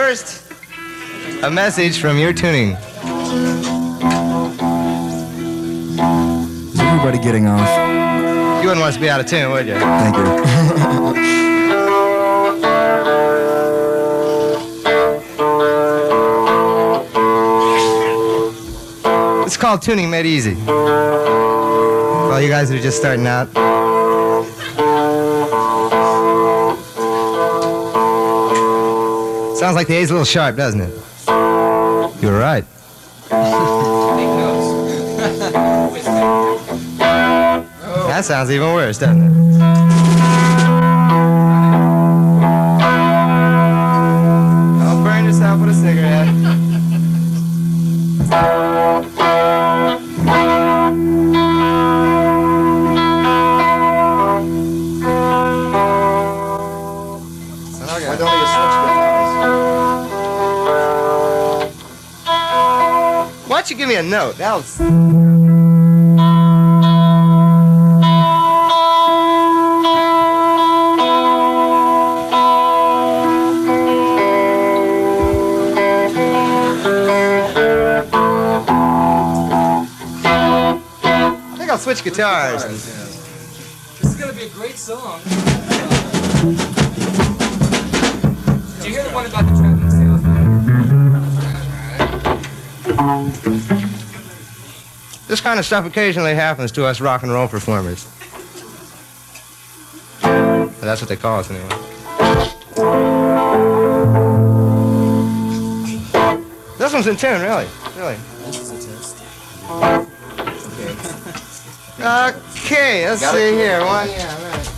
first, a message from your tuning. Is everybody getting off? You wouldn't want us to be out of tune, would you? Thank you. It's called Tuning Made Easy. Well, you guys are just starting out. Sounds like the A's a little sharp, doesn't it? You're right. That sounds even worse, doesn't it? Don't burn yourself with a cigarette. Why don't you switch guitars? Why don't you give me a note? That'll... I'll switch guitars. This is going to be a great song. Did you hear the one about the traveling salesman? This kind of stuff occasionally happens to us rock and roll performers. That's what they call us anyway. This one's in tune, really. Really. This is a test. Okay, let's see here. One, yeah, right.